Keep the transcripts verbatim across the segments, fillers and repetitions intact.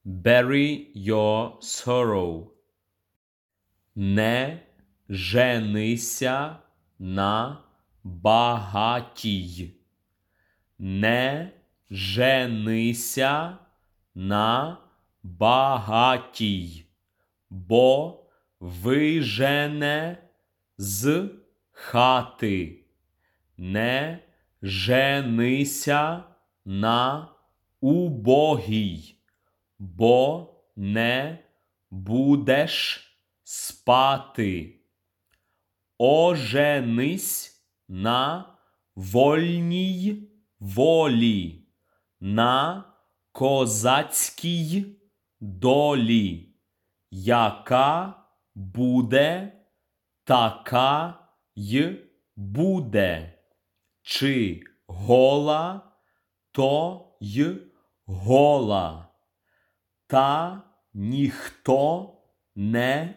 Bury your sorrow. Не женися на багатій. Не женися на багатій, бо вижене з хати. Не женися на убогій, бо не будеш спати. Оженись на вольній волі, на козацькій долі. Яка буде, така й буде. Чи гола, то й гола. Та ніхто не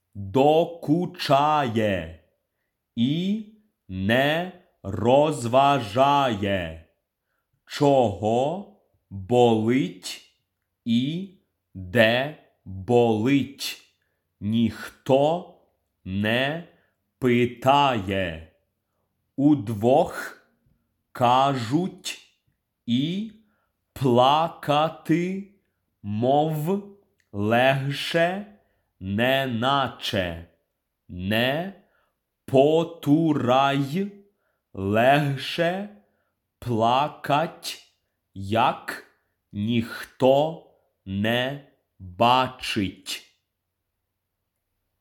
докучає і не розважає. Чого болить і де болить, ніхто не питає. Удвох кажуть і плакати, мов легше, неначе. Не потурай, легше плакать, як ніхто не бачить.